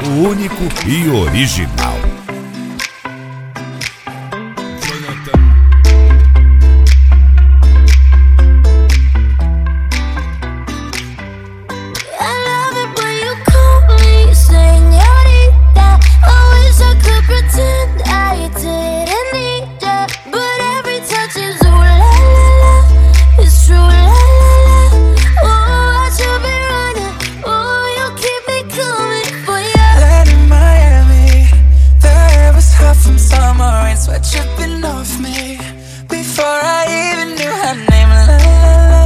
único e original. Tripping off me before I even knew her name. La la la,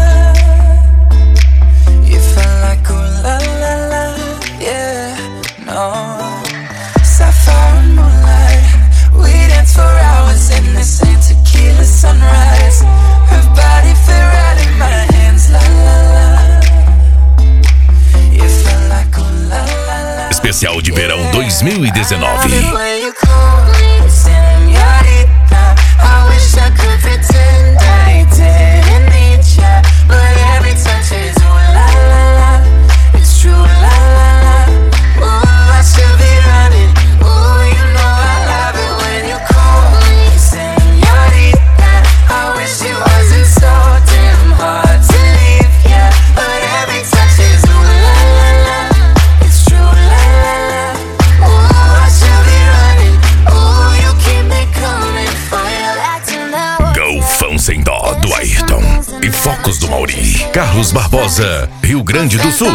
you felt like ooh la la la, yeah, no. Sapphire and moonlight, we danced for hours in the same tequila sunrise. Her body fit right in my hands. La la la, you felt like ooh la la la. Especial de verão 2019. Sem dó do Ayrton e Focos do Mauri. Carlos Barbosa, Rio Grande do Sul.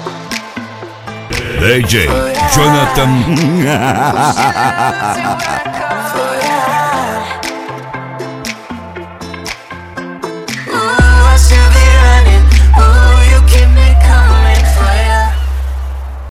DJ Jonathan.